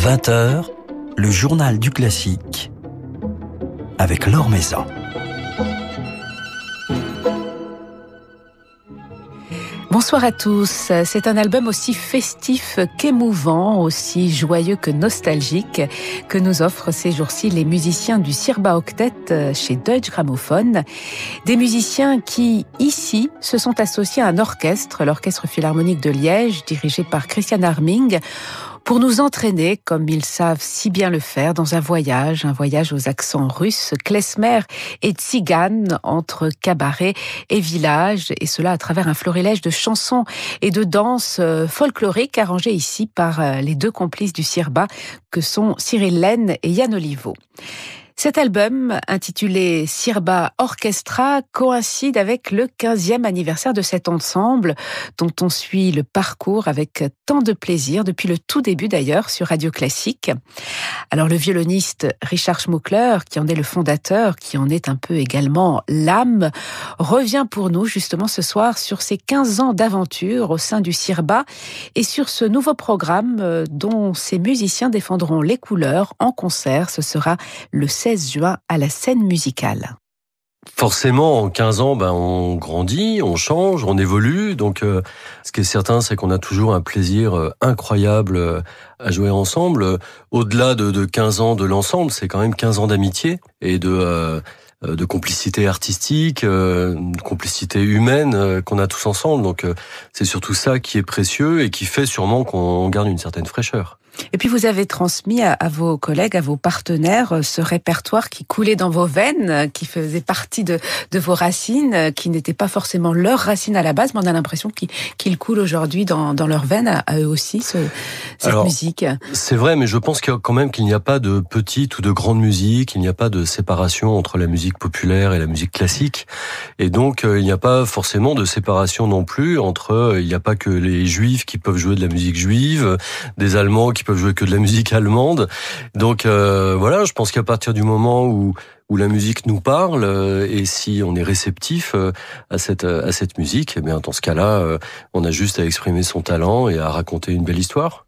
20h, le journal du classique avec Laure Maison. Bonsoir à tous. C'est un album aussi festif qu'émouvant, aussi joyeux que nostalgique que nous offrent ces jours-ci les musiciens du Sirba Octet chez Deutsche Grammophon. Des musiciens qui, ici, se sont associés à un orchestre, l'Orchestre Philharmonique de Liège, dirigé par Christian Arming, pour nous entraîner, comme ils savent si bien le faire, dans un voyage aux accents russes, klezmer et tzigane, entre cabaret et village, et cela à travers un florilège de chansons et de danses folkloriques arrangées ici par les deux complices du Sirba, que sont Cyril Lenne et Yann Oliveau. Cet album, intitulé Sirba Orchestra, coïncide avec le 15e anniversaire de cet ensemble, dont on suit le parcours avec tant de plaisir, depuis le tout début d'ailleurs, sur Radio Classique. Alors le violoniste Richard Schmuckler, qui en est le fondateur, qui en est un peu également l'âme, revient pour nous justement ce soir sur ces 15 ans d'aventure au sein du Sirba et sur ce nouveau programme dont ces musiciens défendront les couleurs en concert. Ce sera le 16 juin à la Scène Musicale. Forcément, en 15 ans, on grandit, on change, on évolue. Donc, ce qui est certain, c'est qu'on a toujours un plaisir incroyable à jouer ensemble. Au-delà de 15 ans de l'ensemble, c'est quand même 15 ans d'amitié et de complicité artistique, de complicité humaine qu'on a tous ensemble. Donc, c'est surtout ça qui est précieux et qui fait sûrement qu'on garde une certaine fraîcheur. Et puis vous avez transmis à vos collègues, à vos partenaires, ce répertoire qui coulait dans vos veines, qui faisait partie de vos racines, qui n'étaient pas forcément leurs racines à la base, mais on a l'impression qu'il coule aujourd'hui dans leurs veines, à eux aussi, cette musique. C'est vrai, mais je pense quand même qu'il n'y a pas de petite ou de grande musique, il n'y a pas de séparation entre la musique populaire et la musique classique. Et donc, il n'y a pas forcément de séparation non plus entre, il n'y a pas que les juifs qui peuvent jouer de la musique juive, des Allemands qui peuvent jouer que de la musique allemande. Donc voilà, je pense qu'à partir du moment où la musique nous parle et si on est réceptif à cette musique, eh bien dans ce cas-là, on a juste à exprimer son talent et à raconter une belle histoire.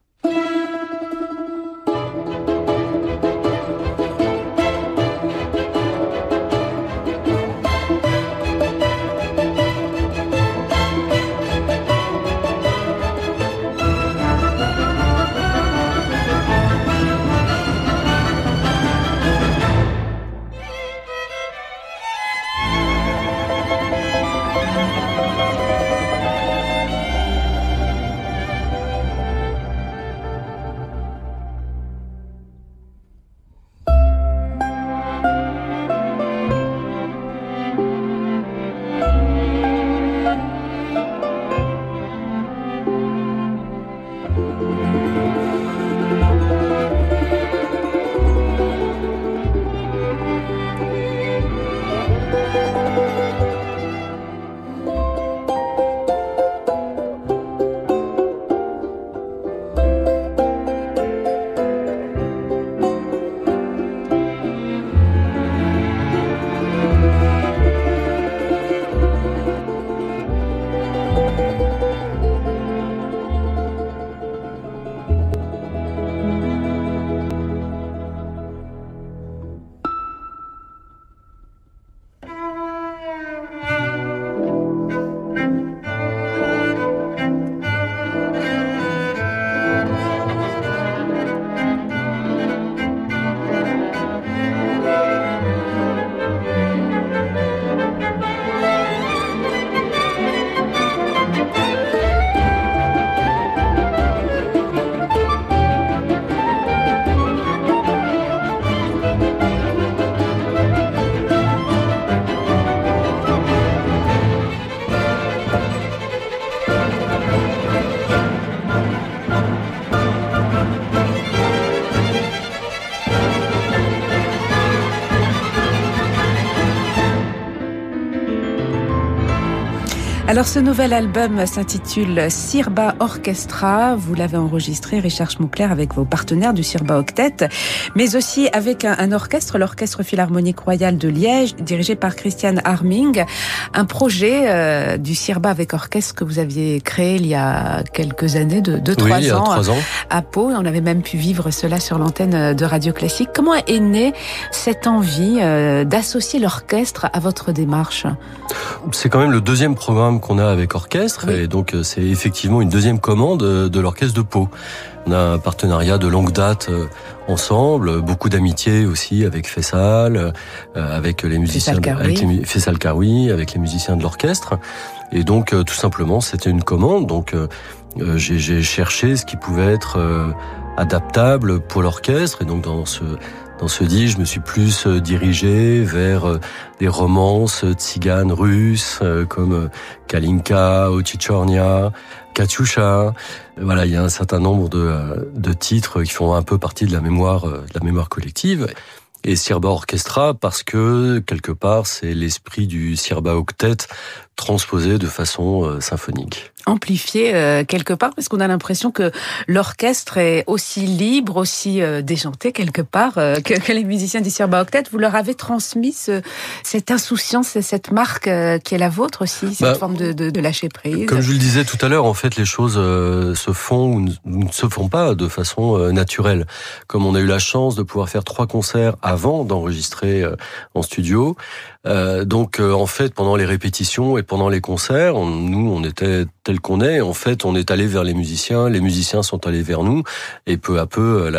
Alors ce nouvel album s'intitule Sirba Orchestra. Vous l'avez enregistré, Richard Schmuckler, avec vos partenaires du Sirba Octet, mais aussi avec un orchestre, l'Orchestre Philharmonique Royal de Liège, dirigé par Christian Harming. Un projet du Sirba avec orchestre que vous aviez créé il y a quelques années, de 3 ans, il y a 3 ans, à Pau. On avait même pu vivre cela sur l'antenne de Radio Classique. Comment est née cette envie d'associer l'orchestre à votre démarche ? C'est quand même le deuxième programme qu'on a avec orchestre, oui. Et donc c'est effectivement une deuxième commande de l'orchestre de Pau. On a un partenariat de longue date ensemble, beaucoup d'amitié aussi avec Fessal, avec les musiciens Fessal Karoui, avec les musiciens de l'orchestre. Et donc tout simplement c'était une commande. Donc j'ai cherché ce qui pouvait être adaptable pour l'orchestre, et donc dans ce disque, je me suis plus dirigé vers des romances tziganes russes comme Kalinka, Ochichornia, Katyusha. Voilà, il y a un certain nombre de titres qui font un peu partie de la mémoire collective. Et Sirba Orchestra parce que, quelque part, c'est l'esprit du Sirba Octet transposé de façon symphonique. Amplifié quelque part, parce qu'on a l'impression que l'orchestre est aussi libre, aussi déjanté quelque part que les musiciens du Sirba Octet. Vous leur avez transmis cette insouciance et cette marque qui est la vôtre aussi, cette forme de lâcher prise. Comme je le disais tout à l'heure, en fait, les choses se font ou ne se font pas de façon naturelle. Comme on a eu la chance de pouvoir faire 3 concerts avant d'enregistrer en studio, donc en fait, pendant les répétitions et pendant les concerts, on était tel qu'on est. En fait, on est allé vers les musiciens sont allés vers nous, et peu à peu,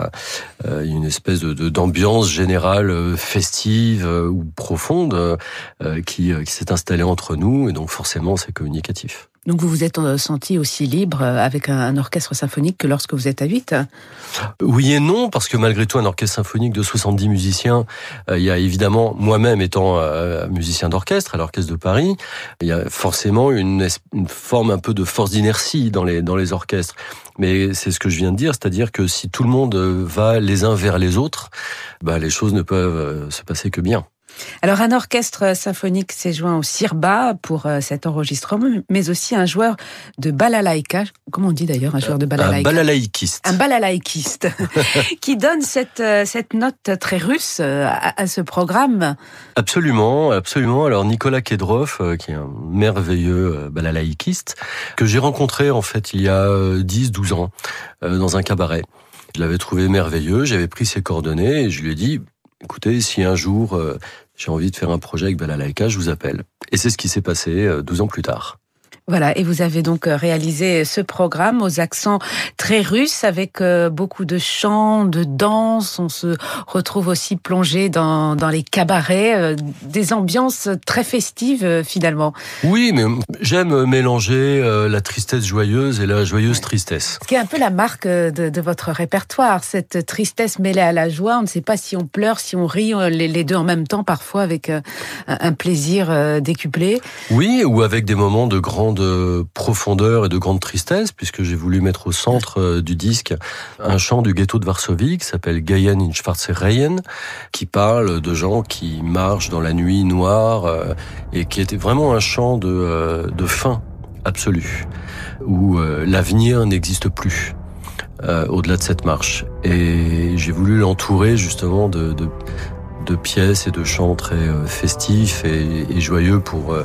une espèce d'ambiance générale festive ou profonde qui s'est installée entre nous, et donc forcément, c'est communicatif. Donc vous vous êtes senti aussi libre avec un orchestre symphonique que lorsque vous êtes à 8 ? Oui et non, parce que malgré tout, un orchestre symphonique de 70 musiciens, il y a évidemment, moi-même étant musicien d'orchestre à l'Orchestre de Paris, il y a forcément une forme un peu de force d'inertie dans les orchestres. Mais c'est ce que je viens de dire, c'est-à-dire que si tout le monde va les uns vers les autres, les choses ne peuvent se passer que bien. Alors un orchestre symphonique s'est joint au Sirba pour cet enregistrement, mais aussi un joueur de balalaïka, comment on dit d'ailleurs un joueur de balalaïka ? Un balalaïkiste qui donne cette note très russe à ce programme. Absolument. Alors Nicolas Kedrov, qui est un merveilleux balalaïkiste, que j'ai rencontré en fait il y a 10-12 ans dans un cabaret. Je l'avais trouvé merveilleux, j'avais pris ses coordonnées et je lui ai dit: écoutez, si un jour j'ai envie de faire un projet avec balalaïka, je vous appelle. Et c'est ce qui s'est passé 12 ans plus tard. Voilà, et vous avez donc réalisé ce programme aux accents très russes, avec beaucoup de chants, de danse. On se retrouve aussi plongé dans les cabarets, des ambiances très festives finalement. Oui, mais j'aime mélanger la tristesse joyeuse et la joyeuse tristesse. Ce qui est un peu la marque de votre répertoire, cette tristesse mêlée à la joie. On ne sait pas si on pleure, si on rit, les deux en même temps, parfois avec un plaisir décuplé. Oui, ou avec des moments de grande profondeur et de grande tristesse, puisque j'ai voulu mettre au centre du disque un chant du ghetto de Varsovie qui s'appelle Gehen in Schwarze Reihen, qui parle de gens qui marchent dans la nuit noire, et qui était vraiment un chant de fin absolue, où l'avenir n'existe plus au-delà de cette marche. Et j'ai voulu l'entourer justement de pièces et de chants très festifs et joyeux pour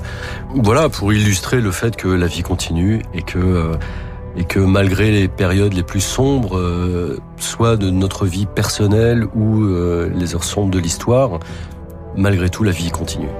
illustrer le fait que la vie continue et que malgré les périodes les plus sombres, soit de notre vie personnelle ou les heures sombres de l'histoire, malgré tout la vie continue.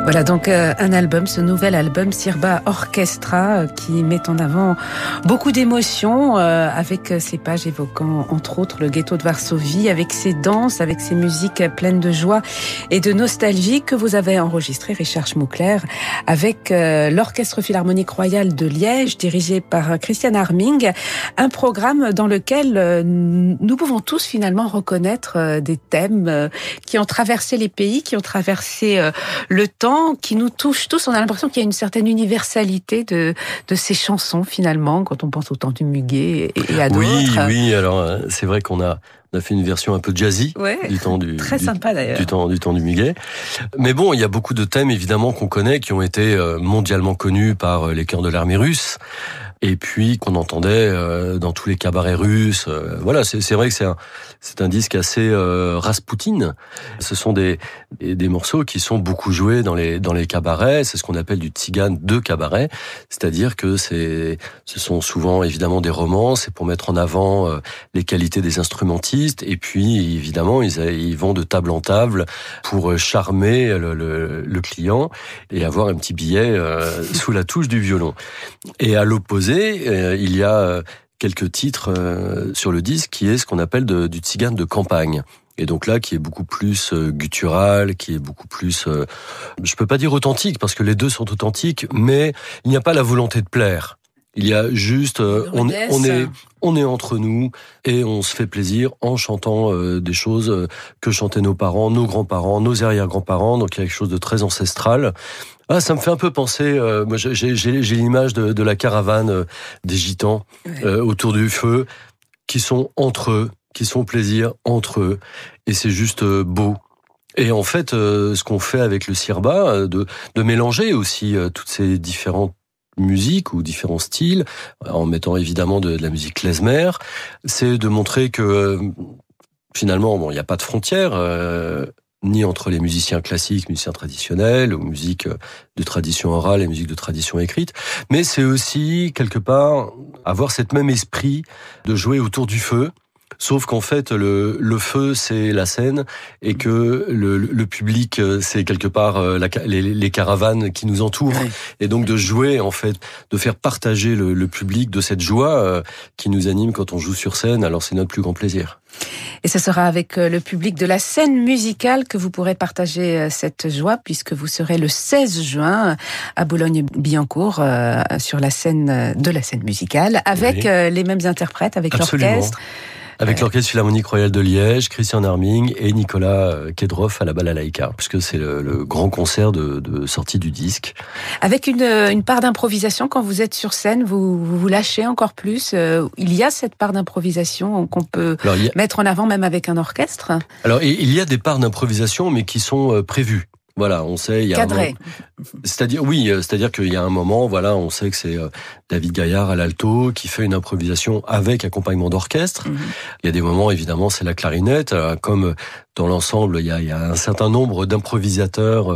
Voilà donc un album, ce nouvel album Sirba Orchestra qui met en avant beaucoup d'émotions avec ses pages évoquant entre autres le ghetto de Varsovie, avec ses danses, avec ses musiques pleines de joie et de nostalgie que vous avez enregistré, Richard Schmoukler, avec l'Orchestre Philharmonique Royal de Liège dirigé par Christian Arming, un programme dans lequel nous pouvons tous finalement reconnaître des thèmes qui ont traversé les pays, qui ont traversé le temps, qui nous touche tous. On a l'impression qu'il y a une certaine universalité de ces chansons finalement, quand on pense au temps du Muguet et à d'autres. Oui, alors c'est vrai qu'on a fait une version un peu jazzy du temps très sympa d'ailleurs. Du temps du Muguet. Mais bon, il y a beaucoup de thèmes évidemment qu'on connaît, qui ont été mondialement connus par les chœurs de l'armée russe. Et puis qu'on entendait dans tous les cabarets russes. Voilà, c'est vrai que c'est un disque assez Raspoutine. Ce sont des morceaux qui sont beaucoup joués dans les cabarets. C'est ce qu'on appelle du tzigane de cabaret, c'est-à-dire que ce sont souvent évidemment des romances, et pour mettre en avant les qualités des instrumentistes. Et puis évidemment ils vont de table en table pour charmer le client et avoir un petit billet sous la touche du violon. Et à l'opposé, il y a quelques titres sur le disque qui est ce qu'on appelle du tzigane de campagne. Et donc là, qui est beaucoup plus guttural, qui est beaucoup plus, je peux pas dire authentique, parce que les deux sont authentiques, mais il n'y a pas la volonté de plaire. Il y a juste, on est entre nous et on se fait plaisir en chantant des choses que chantaient nos parents, nos grands-parents, nos arrière-grands-parents. Donc il y a quelque chose de très ancestral. Ah, ça me fait un peu penser. Moi, j'ai l'image de la caravane des gitans autour du feu, qui sont entre eux, qui sont plaisir entre eux, et c'est juste beau. Et en fait, ce qu'on fait avec le Sirba, de mélanger aussi toutes ces différentes musique ou différents styles, en mettant évidemment de la musique klezmer, c'est de montrer que finalement, bon, il n'y a pas de frontières, ni entre les musiciens classiques, musiciens traditionnels, ou musique de tradition orale et musique de tradition écrite, mais c'est aussi, quelque part, avoir cette même esprit de jouer autour du feu. Sauf qu'en fait, le feu, c'est la scène, et que le public, c'est quelque part les caravanes qui nous entourent. Oui. Et donc de jouer, en fait, de faire partager le public de cette joie qui nous anime quand on joue sur scène. Alors c'est notre plus grand plaisir. Et ce sera avec le public de la scène musicale que vous pourrez partager cette joie, puisque vous serez le 16 juin à Boulogne-Billancourt sur la scène de la scène musicale, avec les mêmes interprètes, avec l'orchestre. Avec l'Orchestre Philharmonique Royal de Liège, Christian Arming et Nicolas Kedrov à la balalaïka, puisque c'est le grand concert de sortie du disque. Avec une part d'improvisation, quand vous êtes sur scène, vous lâchez encore plus. Il y a cette part d'improvisation qu'on peut mettre en avant même avec un orchestre. Alors, il y a des parts d'improvisation, mais qui sont prévues. Voilà, on sait, il y a cadré. C'est-à-dire qu'il y a un moment, voilà, on sait que c'est David Gaillard à l'alto qui fait une improvisation avec accompagnement d'orchestre. Mm-hmm. Il y a des moments, évidemment, c'est la clarinette, comme dans l'ensemble, il y a un certain nombre d'improvisateurs,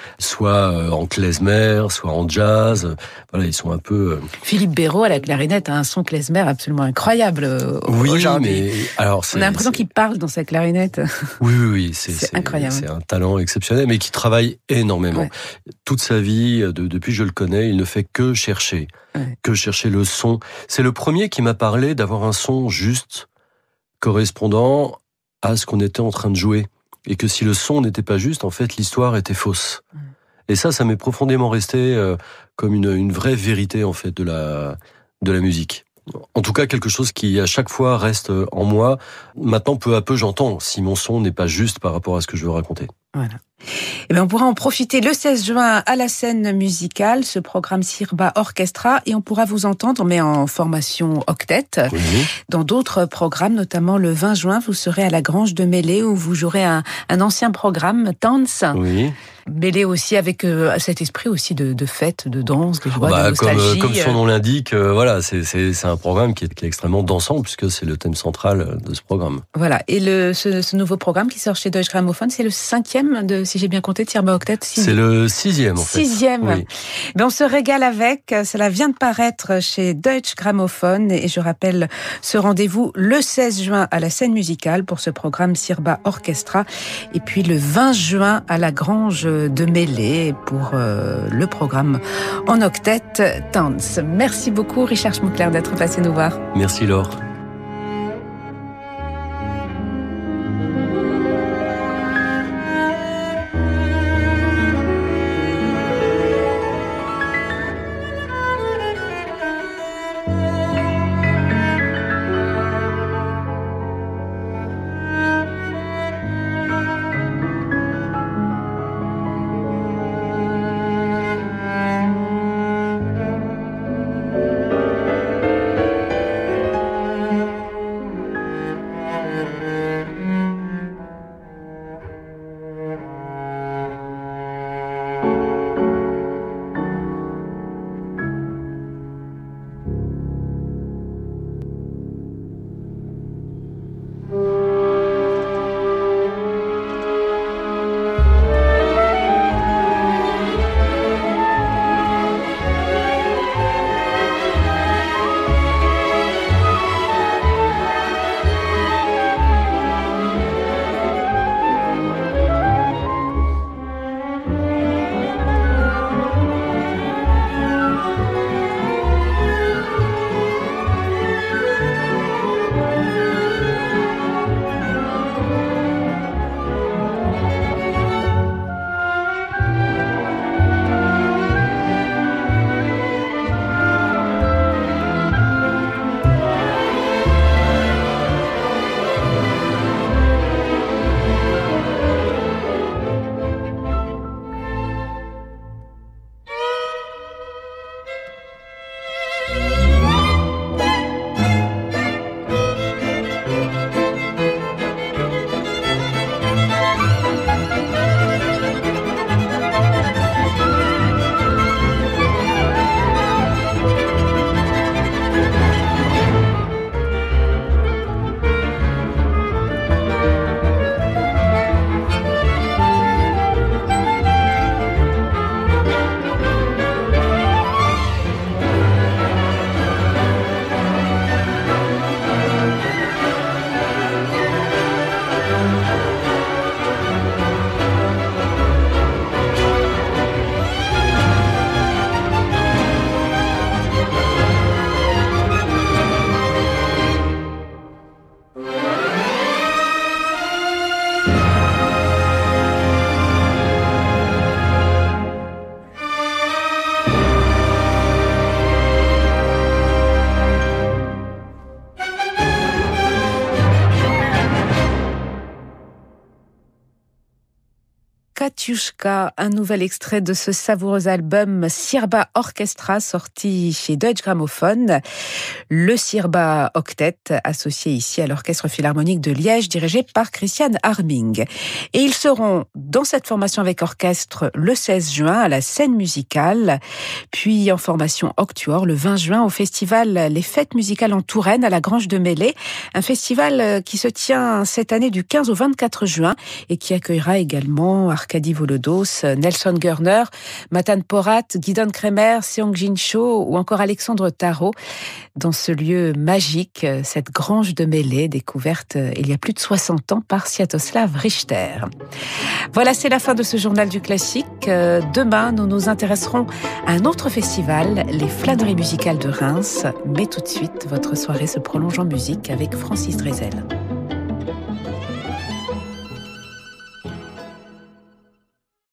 soit en klezmer, soit en jazz. Voilà, ils sont un peu. Philippe Béraud à la clarinette a un son klezmer absolument incroyable. Aujourd'hui. Mais alors on a l'impression qu'il parle dans sa clarinette. Oui, c'est incroyable. C'est un talent exceptionnel, mais qui travaille énormément. Ouais. Toute sa vie, depuis que je le connais, il ne fait que chercher le son. C'est le premier qui m'a parlé d'avoir un son juste, correspondant à ce qu'on était en train de jouer. Et que si le son n'était pas juste, en fait, l'histoire était fausse. Et ça m'est profondément resté comme une vraie vérité, en fait, de la musique. En tout cas, quelque chose qui, à chaque fois, reste en moi. Maintenant, peu à peu, j'entends si mon son n'est pas juste par rapport à ce que je veux raconter. Voilà. Et bien, on pourra en profiter le 16 juin à la scène musicale, ce programme Sirba Orchestra, et on pourra vous entendre, mais en formation octet, dans d'autres programmes, notamment le 20 juin, vous serez à la Grange de Mêlée, où vous jouerez un ancien programme, Tanz. Oui. Mêlé aussi avec cet esprit aussi de fête, de danse, de joie, de nostalgie. Comme son nom l'indique, voilà, c'est un programme qui est extrêmement dansant, puisque c'est le thème central de ce programme. Voilà, et ce nouveau programme qui sort chez Deutsche Grammophon, c'est le 5e 5e, si j'ai bien compté, de Sirba Octet. C'est le 6e, en fait. 6e. Oui. Mais on se régale avec. Cela vient de paraître chez Deutsche Grammophon. Et je rappelle ce rendez-vous le 16 juin à la scène musicale pour ce programme Sirba Orchestra. Et puis le 20 juin à la Grange de Mêlée pour le programme en octet Tanz. Merci beaucoup Richard Schmuckler d'être passé nous voir. Merci Laure. Katiushka, un nouvel extrait de ce savoureux album Sirba Orchestra sorti chez Deutsche Grammophon. Le Sirba Octet, associé ici à l'Orchestre Philharmonique de Liège, dirigé par Christian Harming. Et ils seront dans cette formation avec orchestre le 16 juin à la scène musicale, puis en formation octuor le 20 juin au festival Les Fêtes musicales en Touraine à la Grange de Mêlée, un festival qui se tient cette année du 15 au 24 juin et qui accueillera également Arkady Volodos, Nelson Görner, Matan Porat, Gidon Kremer, Seong-Jin Cho ou encore Alexandre Tarot dans ce lieu magique, cette Grange de Mêlée découverte il y a plus de 60 ans par Sviatoslav Richter. Voilà, c'est la fin de ce journal du classique. Demain, nous nous intéresserons à un autre festival, les Flâneries musicales de Reims. Mais tout de suite, votre soirée se prolonge en musique avec Francis Drezel.